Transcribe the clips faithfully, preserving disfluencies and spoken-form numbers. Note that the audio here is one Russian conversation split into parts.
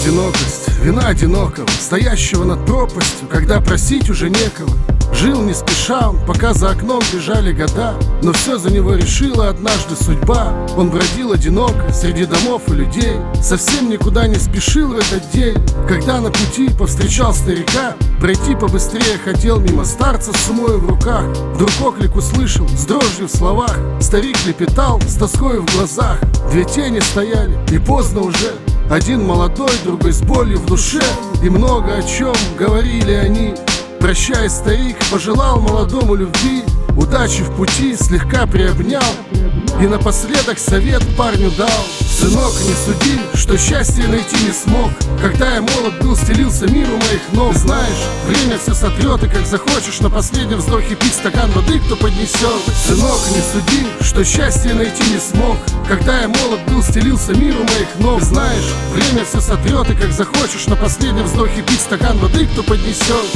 одинокость, вина одинокого, стоящего над пропастью, когда просить уже некого. Жил не спеша он, пока за окном бежали года, но все за него решила однажды судьба. Он бродил одиноко среди домов и людей, совсем никуда не спешил в этот день. Когда на пути повстречал старика, пройти побыстрее хотел мимо старца с сумой в руках. Вдруг оклик услышал с дрожью в словах, старик лепетал с тоской в глазах. Две тени стояли, и поздно уже, один молодой, другой с болью в душе. И много о чем говорили они. Прощаясь, старик пожелал молодому любви, удачи в пути слегка приобнял и напоследок совет парню дал: сынок, не суди, что счастье найти не смог. Когда я молод был, стелился мир у моих ног. Знаешь, время все сотрет, и как захочешь на последнем вздохе пить стакан воды, кто поднесет. Сынок, не суди, что счастье найти не смог. Когда я молод был, стелился мир у моих ног. Знаешь, время все сотрет, и как захочешь на последнем вздохе пить стакан воды, кто поднесет.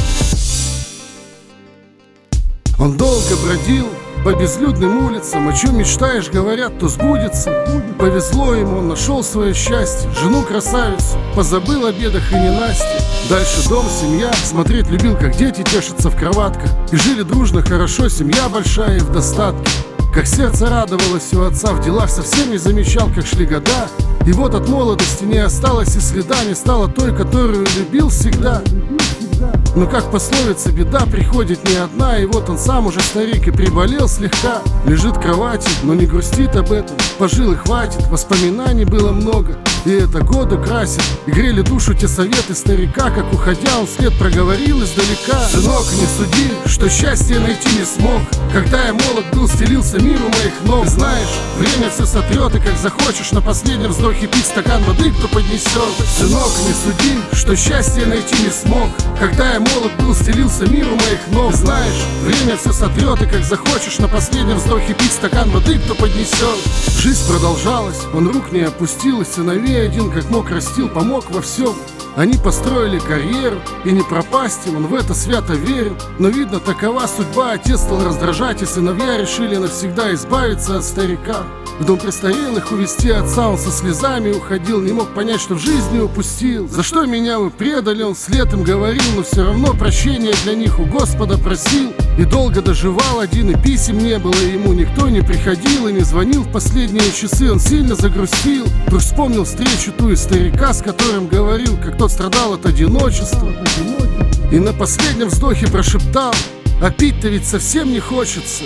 Он долго бродил по безлюдным улицам, о чем мечтаешь, говорят, то сбудется. Повезло ему, он нашел свое счастье, жену красавицу, позабыл о бедах и ненастье. Дальше дом, семья, смотреть любил, как дети тешатся в кроватках. И жили дружно, хорошо, семья большая и в достатке. Как сердце радовалось у отца, в делах совсем не замечал, как шли года. И вот от молодости не осталось и следа, не стало той, которую любил всегда. Но как пословица, беда приходит не одна. И вот он сам уже старик и приболел слегка. Лежит в кровати, но не грустит об этом. Пожил и хватит, воспоминаний было много. И это годы красит, и грели душу те советы старика. Как уходя он вслед проговорил издалека: сынок, не суди, что счастье найти не смог. Когда я молод был, стелился мир у моих ног. Знаешь, время все сотрет, и как захочешь на последнем вздохе пить стакан воды, кто поднесет. Сынок, не суди, что счастье найти не смог. Когда я молод был, стелился мир у моих ног. Знаешь, время все сотрет, и как захочешь на последнем вздохе пить стакан воды, кто поднесет. Жизнь продолжалась, он рук не опустил, и сыновей один как мог растил, помог во всем. Они построили карьеру, и не пропасть им, он в это свято верил. Но видно, такова судьба, отец стал раздражать, и сыновья решили навсегда избавиться от старика. В дом престарелых увести отца он со слезами уходил, не мог понять, что в жизни упустил. За что меня вы предали, он вслед им говорил, но все равно прощения для них у Господа просил. И долго доживал один, и писем не было ему, никто не приходил и не звонил. В последние часы он сильно загрустил. Вдруг вспомнил встречу ту и старика, с которым говорил, как тот страдал от одиночества. И на последнем вздохе прошептал: а пить-то ведь совсем не хочется.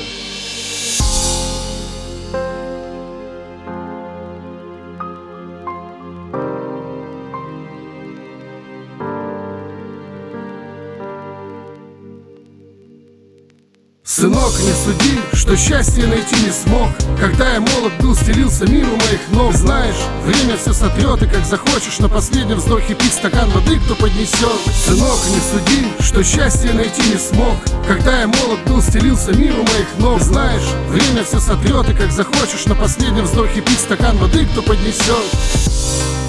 Сынок, не суди, что счастье найти не смог. Когда я молод был, стелился мир у моих ног. Знаешь, время все сотрет, и как захочешь на последнем вздохе пить стакан воды, кто поднесет. Сынок, не суди, что счастье найти не смог. Когда я молод был, стелился мир у моих ног. Знаешь, время все сотрет, и как захочешь на последнем вздохе пить стакан воды, кто поднесет.